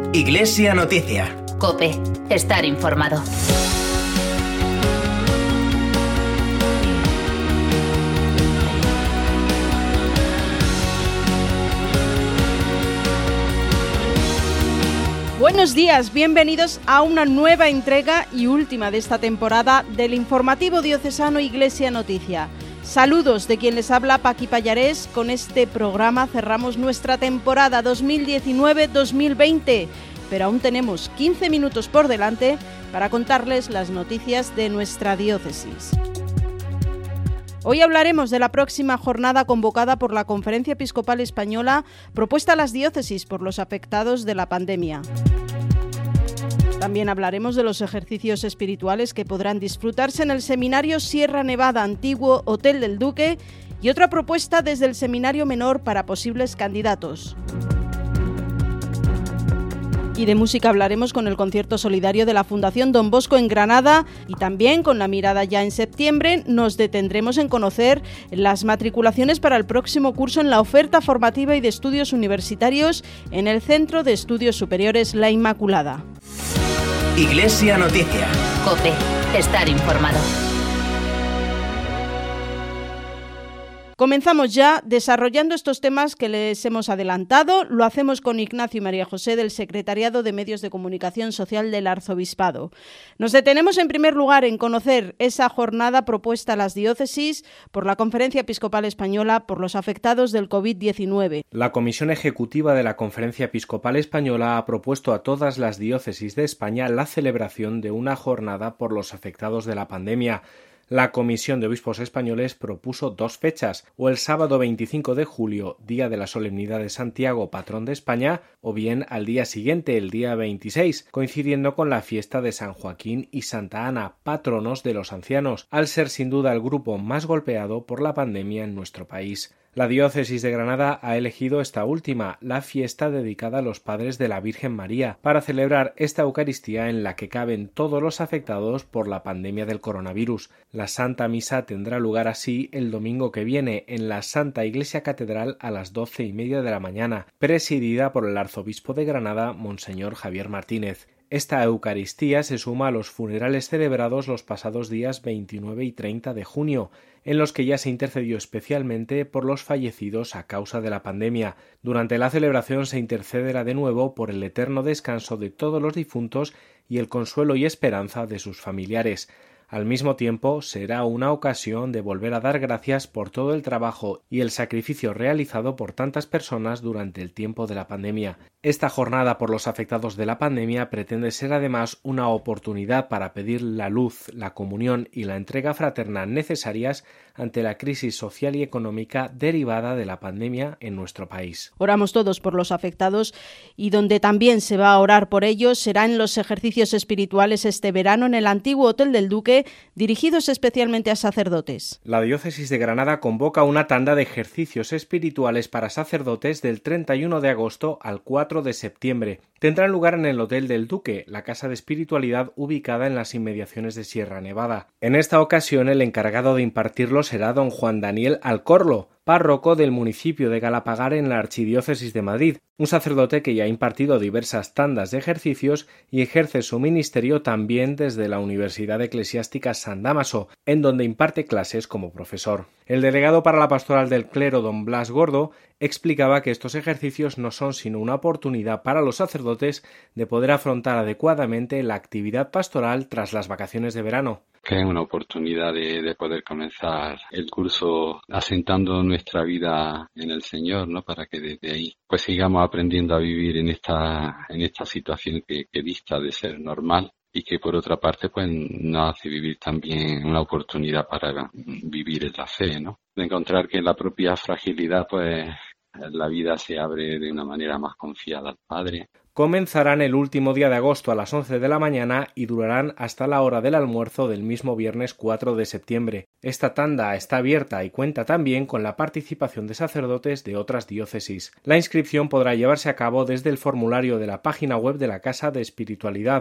Iglesia Noticia. COPE. Estar informado. Buenos días, bienvenidos a una nueva entrega y última de esta temporada del informativo diocesano Iglesia Noticia. Saludos de quien les habla, Paqui Pallarés. Con este programa cerramos nuestra temporada 2019-2020, pero aún tenemos 15 minutos por delante para contarles las noticias de nuestra diócesis. Hoy hablaremos de la próxima jornada convocada por la Conferencia Episcopal Española, propuesta a las diócesis por los afectados de la pandemia. También hablaremos de los ejercicios espirituales que podrán disfrutarse en el Seminario Sierra Nevada Antiguo Hotel del Duque y otra propuesta desde el Seminario Menor para posibles candidatos. Y de música hablaremos con el concierto solidario de la Fundación Don Bosco en Granada, y también con la mirada ya en septiembre nos detendremos en conocer las matriculaciones para el próximo curso en la oferta formativa y de estudios universitarios en el Centro de Estudios Superiores La Inmaculada. Iglesia Noticia. COPE. Estar informado. Comenzamos ya desarrollando estos temas que les hemos adelantado. Lo hacemos con Ignacio y María José del Secretariado de Medios de Comunicación Social del Arzobispado. Nos detenemos en primer lugar en conocer esa jornada propuesta a las diócesis por la Conferencia Episcopal Española por los afectados del COVID-19. La Comisión Ejecutiva de la Conferencia Episcopal Española ha propuesto a todas las diócesis de España la celebración de una jornada por los afectados de la pandemia. La Comisión de Obispos Españoles propuso dos fechas, o el sábado 25 de julio, día de la solemnidad de Santiago, patrón de España, o bien al día siguiente, el día 26, coincidiendo con la fiesta de San Joaquín y Santa Ana, patronos de los ancianos, al ser sin duda el grupo más golpeado por la pandemia en nuestro país. La diócesis de Granada ha elegido esta última, la fiesta dedicada a los padres de la Virgen María, para celebrar esta Eucaristía en la que caben todos los afectados por la pandemia del coronavirus. La Santa Misa tendrá lugar así el domingo que viene en la Santa Iglesia Catedral a las 12:30 de la mañana, presidida por el arzobispo de Granada, Monseñor Javier Martínez. Esta Eucaristía se suma a los funerales celebrados los pasados días 29 y 30 de junio, en los que ya se intercedió especialmente por los fallecidos a causa de la pandemia. Durante la celebración se intercederá de nuevo por el eterno descanso de todos los difuntos y el consuelo y esperanza de sus familiares. Al mismo tiempo, será una ocasión de volver a dar gracias por todo el trabajo y el sacrificio realizado por tantas personas durante el tiempo de la pandemia. Esta jornada por los afectados de la pandemia pretende ser además una oportunidad para pedir la luz, la comunión y la entrega fraterna necesarias ante la crisis social y económica derivada de la pandemia en nuestro país. Oramos todos por los afectados, y donde también se va a orar por ellos será en los ejercicios espirituales este verano en el antiguo Hotel del Duque, dirigidos especialmente a sacerdotes. La diócesis de Granada convoca una tanda de ejercicios espirituales para sacerdotes del 31 de agosto al 4 de septiembre. Tendrán lugar en el Hotel del Duque, la casa de espiritualidad ubicada en las inmediaciones de Sierra Nevada. En esta ocasión el encargado de impartirlo será don Juan Daniel Alcorlo, párroco del municipio de Galapagar en la Archidiócesis de Madrid, un sacerdote que ya ha impartido diversas tandas de ejercicios y ejerce su ministerio también desde la Universidad Eclesiástica San Dámaso, en donde imparte clases como profesor. El delegado para la pastoral del clero, don Blas Gordo, explicaba que estos ejercicios no son sino una oportunidad para los sacerdotes de poder afrontar adecuadamente la actividad pastoral tras las vacaciones de verano. Que es una oportunidad de poder comenzar el curso asentando nuestra vida en el Señor, ¿no? Para que desde ahí pues sigamos aprendiendo a vivir en esta situación que dista de ser normal, y que por otra parte pues nos hace vivir también una oportunidad para vivir en la fe, ¿no? De encontrar que en la propia fragilidad pues la vida se abre de una manera más confiada al Padre. Comenzarán el último día de agosto a las 11 de la mañana y durarán hasta la hora del almuerzo del mismo viernes 4 de septiembre. Esta tanda está abierta y cuenta también con la participación de sacerdotes de otras diócesis. La inscripción podrá llevarse a cabo desde el formulario de la página web de la Casa de Espiritualidad,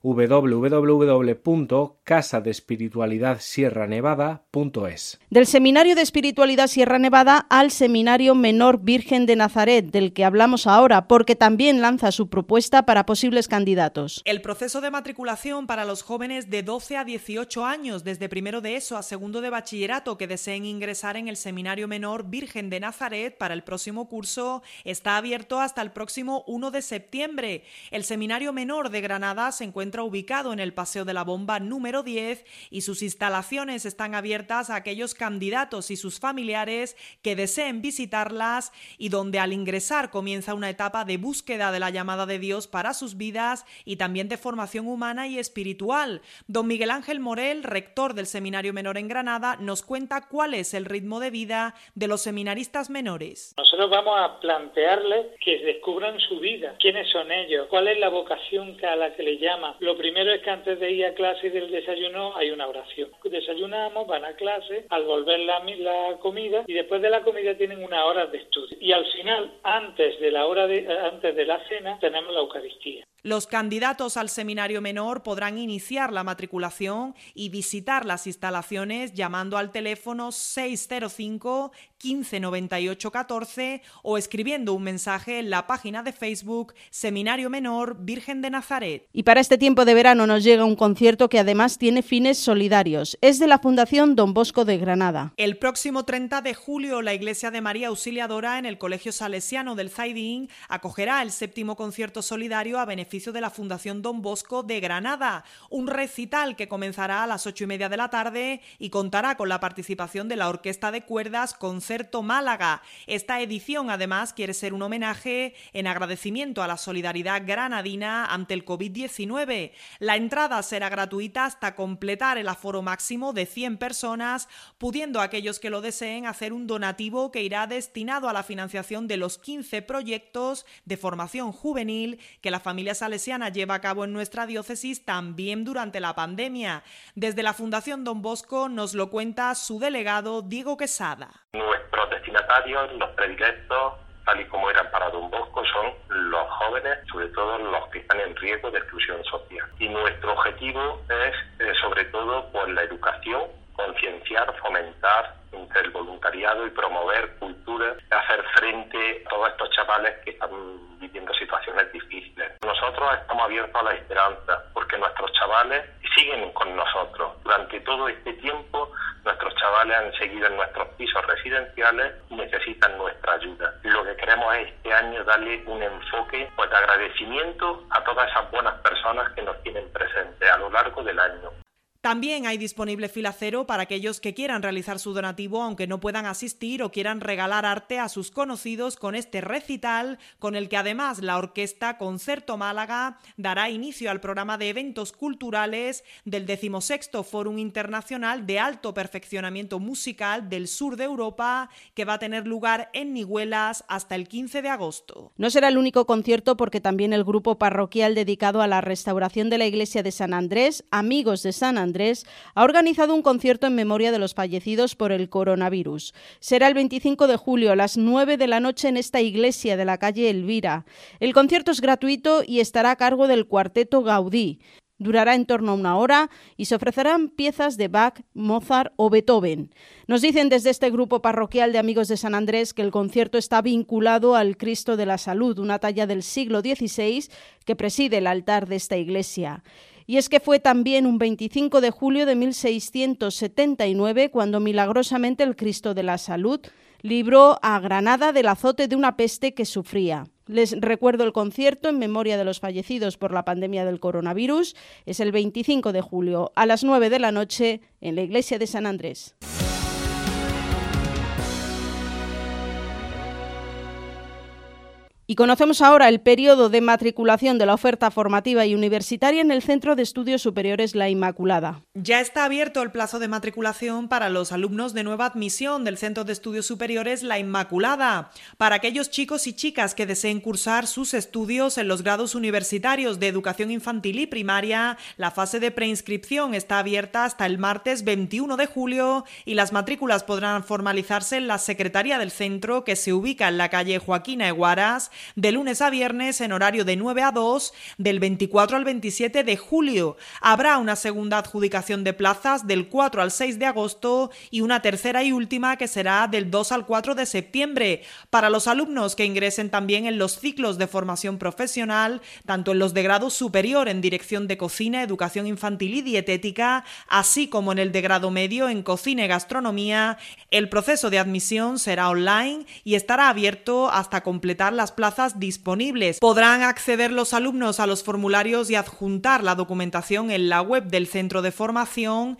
www.casadespiritualidadsierranevada.es. Del Seminario de Espiritualidad Sierra Nevada al Seminario Menor Virgen de Nazaret, del que hablamos ahora, porque también lanza su propuesta para posibles candidatos. El proceso de matriculación para los jóvenes de 12 a 18 años, desde primero de ESO a segundo de bachillerato, que deseen ingresar en el Seminario Menor Virgen de Nazaret para el próximo curso, está abierto hasta el próximo 1 de septiembre. El Seminario Menor de Granada se encuentra ubicado en el Paseo de la Bomba número 10 y sus instalaciones están abiertas a aquellos candidatos y sus familiares que deseen visitarlas, y donde al ingresar comienza una etapa de búsqueda de la llamada de Dios para sus vidas y también de formación humana y espiritual. Don Miguel Ángel Morel, rector del Seminario Menor en Granada, nos cuenta cuál es el ritmo de vida de los seminaristas menores. Nosotros vamos a plantearles que descubran su vida, quiénes son ellos, cuál es la vocación a la que le llaman. Lo primero es que antes de ir a clase y del desayuno hay una oración. Desayunamos, van a clase, al volver la comida, y después de la comida tienen una hora de estudio. Y al final, antes de la cena, tenemos la Eucaristía. Los candidatos al Seminario Menor podrán iniciar la matriculación y visitar las instalaciones llamando al teléfono 605 15 98 14 o escribiendo un mensaje en la página de Facebook Seminario Menor Virgen de Nazaret. Y para este tiempo de verano nos llega un concierto que además tiene fines solidarios. Es de la Fundación Don Bosco de Granada. El próximo 30 de julio la Iglesia de María Auxiliadora en el Colegio Salesiano del Zaidín acogerá el 7º concierto solidario a beneficio de la Fundación Don Bosco de Granada, un recital que comenzará a las 8:30 de la tarde y contará con la participación de la Orquesta de Cuerdas Concerto Málaga. Esta edición además quiere ser un homenaje en agradecimiento a la solidaridad granadina ante el COVID-19. La entrada será gratuita hasta completar el aforo máximo de 100 personas, pudiendo aquellos que lo deseen hacer un donativo que irá destinado a la financiación de los 15 proyectos de formación juvenil que la familia salesiana lleva a cabo en nuestra diócesis también durante la pandemia. Desde la Fundación Don Bosco nos lo cuenta su delegado Diego Quesada. Nuestros destinatarios, los predilectos, tal y como eran para Don Bosco, son los jóvenes, sobre todo los que están en riesgo de exclusión social. Y nuestro objetivo es, sobre todo, pues la educación, concienciar, fomentar entre el voluntariado y promover cultura, hacer frente a todos estos chavales que están viviendo situaciones difíciles. Nosotros estamos abiertos a la esperanza porque nuestros chavales siguen con nosotros. Durante todo este tiempo nuestros chavales han seguido en nuestros pisos residenciales y necesitan nuestra ayuda. Lo que queremos es este año darle un enfoque de agradecimiento a todas esas buenas personas que nos tienen presentes a lo largo del año. También hay disponible fila cero para aquellos que quieran realizar su donativo aunque no puedan asistir o quieran regalar arte a sus conocidos con este recital, con el que además la Orquesta Concerto Málaga dará inicio al programa de eventos culturales del 16º Fórum Internacional de Alto Perfeccionamiento Musical del Sur de Europa, que va a tener lugar en Nihuelas hasta el 15 de agosto. No será el único concierto, porque también el grupo parroquial dedicado a la restauración de la iglesia de San Andrés, Amigos de San Andrés, ha organizado un concierto en memoria de los fallecidos por el coronavirus. Será el 25 de julio a las 9 de la noche en esta iglesia de la calle Elvira. El concierto es gratuito y estará a cargo del Cuarteto Gaudí. Durará en torno a 1 hora y se ofrecerán piezas de Bach, Mozart o Beethoven. Nos dicen desde este grupo parroquial de Amigos de San Andrés que el concierto está vinculado al Cristo de la Salud, una talla del siglo XVI que preside el altar de esta iglesia. Y es que fue también un 25 de julio de 1679 cuando milagrosamente el Cristo de la Salud libró a Granada del azote de una peste que sufría. Les recuerdo el concierto en memoria de los fallecidos por la pandemia del coronavirus. Es el 25 de julio a las 9 de la noche en la iglesia de San Andrés. Y conocemos ahora el periodo de matriculación de la oferta formativa y universitaria en el Centro de Estudios Superiores La Inmaculada. Ya está abierto el plazo de matriculación para los alumnos de nueva admisión del Centro de Estudios Superiores La Inmaculada. Para aquellos chicos y chicas que deseen cursar sus estudios en los grados universitarios de educación infantil y primaria, la fase de preinscripción está abierta hasta el martes 21 de julio y las matrículas podrán formalizarse en la Secretaría del Centro, que se ubica en la calle Joaquín Eguaras, de lunes a viernes en horario de 9 a 2, del 24 al 27 de julio. Habrá una segunda adjudicación de plazas del 4 al 6 de agosto y una tercera y última que será del 2 al 4 de septiembre. Para los alumnos que ingresen también en los ciclos de formación profesional, tanto en los de grado superior en dirección de cocina, educación infantil y dietética, así como en el de grado medio en cocina y gastronomía, el proceso de admisión será online y estará abierto hasta completar las plazas disponibles. Podrán acceder los alumnos a los formularios y adjuntar la documentación en la web del centro de formación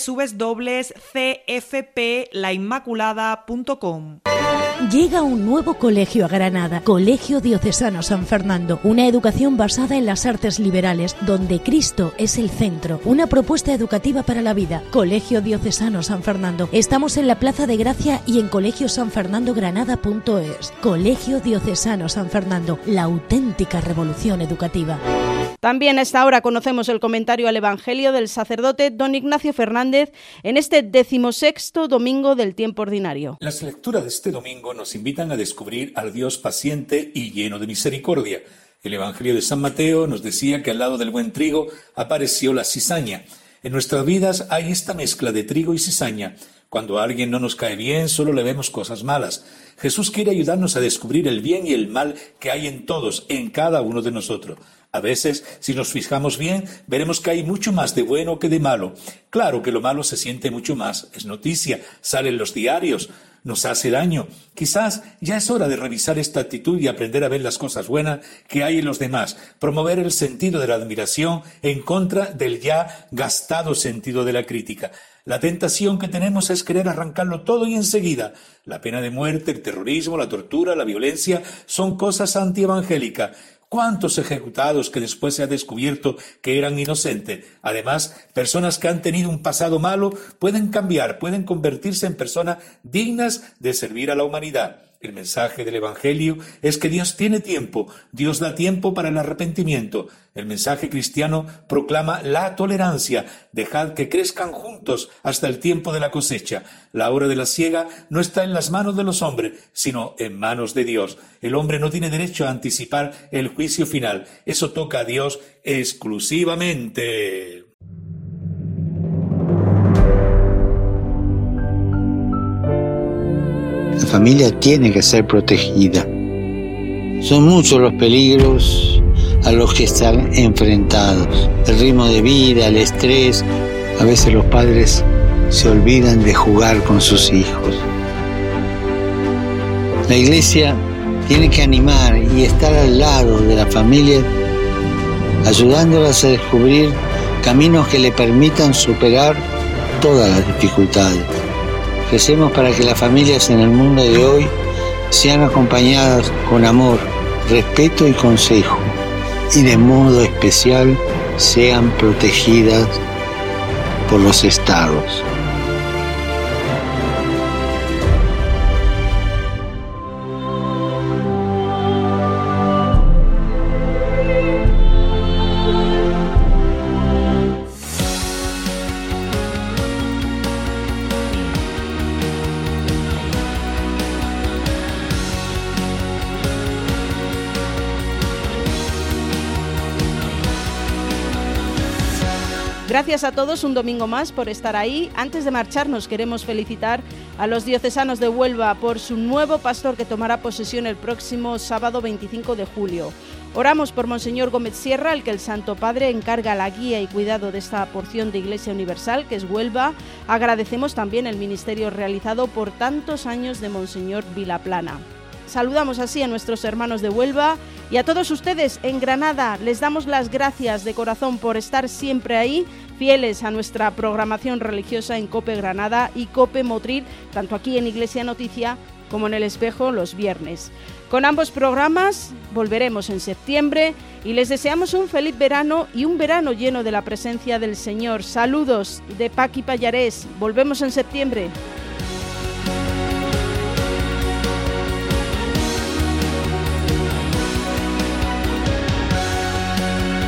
www.cfplainmaculada.com. Llega un nuevo colegio a Granada, Colegio Diocesano San Fernando, una educación basada en las artes liberales, donde Cristo es el centro, una propuesta educativa para la vida. Colegio Diocesano San Fernando. Estamos en la Plaza de Gracia y en colegiosanfernandogranada.es. Colegio Diocesano San Fernando, la auténtica revolución educativa. También a esta hora conocemos el comentario al Evangelio del sacerdote don Ignacio Fernández en este 16º domingo del tiempo ordinario. Las lecturas de este domingo nos invitan a descubrir al Dios paciente y lleno de misericordia. El Evangelio de San Mateo nos decía que al lado del buen trigo apareció la cizaña. En nuestras vidas hay esta mezcla de trigo y cizaña. Cuando a alguien no nos cae bien, solo le vemos cosas malas. Jesús quiere ayudarnos a descubrir el bien y el mal que hay en todos, en cada uno de nosotros. A veces, si nos fijamos bien, veremos que hay mucho más de bueno que de malo. Claro que lo malo se siente mucho más, es noticia, sale en los diarios, nos hace daño. Quizás ya es hora de revisar esta actitud y aprender a ver las cosas buenas que hay en los demás, promover el sentido de la admiración en contra del ya gastado sentido de la crítica. La tentación que tenemos es querer arrancarlo todo y enseguida. La pena de muerte, el terrorismo, la tortura, la violencia son cosas antievangélicas. ¿Cuántos ejecutados que después se ha descubierto que eran inocentes? Además, personas que han tenido un pasado malo pueden cambiar, pueden convertirse en personas dignas de servir a la humanidad. El mensaje del Evangelio es que Dios tiene tiempo, Dios da tiempo para el arrepentimiento. El mensaje cristiano proclama la tolerancia, dejad que crezcan juntos hasta el tiempo de la cosecha. La hora de la siega no está en las manos de los hombres, sino en manos de Dios. El hombre no tiene derecho a anticipar el juicio final, eso toca a Dios exclusivamente. La familia tiene que ser protegida. Son muchos los peligros a los que están enfrentados. El ritmo de vida, el estrés. A veces los padres se olvidan de jugar con sus hijos. La iglesia tiene que animar y estar al lado de la familia, ayudándolas a descubrir caminos que le permitan superar todas las dificultades. Recemos para que las familias en el mundo de hoy sean acompañadas con amor, respeto y consejo, y de modo especial sean protegidas por los estados. Gracias a todos un domingo más por estar ahí. Antes de marcharnos queremos felicitar a los diocesanos de Huelva por su nuevo pastor que tomará posesión el próximo sábado 25 de julio. Oramos por Monseñor Gómez Sierra, al que el Santo Padre encarga la guía y cuidado de esta porción de Iglesia Universal, que es Huelva. Agradecemos también el ministerio realizado por tantos años de Monseñor Vilaplana. Saludamos así a nuestros hermanos de Huelva y a todos ustedes en Granada. Les damos las gracias de corazón por estar siempre ahí, fieles a nuestra programación religiosa en COPE Granada y COPE Motril, tanto aquí en Iglesia Noticia como en El Espejo los viernes. Con ambos programas volveremos en septiembre y les deseamos un feliz verano y un verano lleno de la presencia del Señor. Saludos de Paqui Pallarés. Volvemos en septiembre.